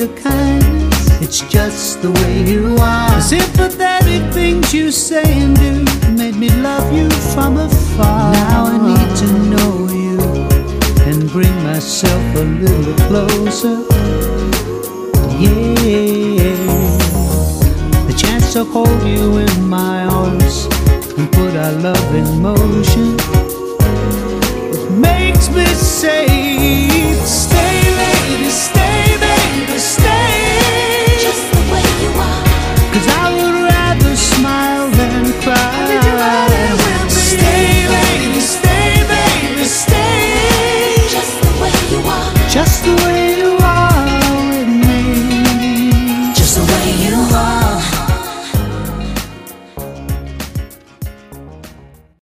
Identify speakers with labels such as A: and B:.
A: your kindness, it's just the way you are. The sympathetic things you say and do made me love you from afar. Now I need to know you and bring myself a little closer. Yeah, the chance to hold you in my arms and put our love in motion, it makes me say, stay lady, stay baby, stay,
B: just the way you are.
A: 'cause I would rather smile than cry. Stay lady, stay baby, stay,
B: Just the way you are.
A: just the way you are with me.
B: Just the way you are.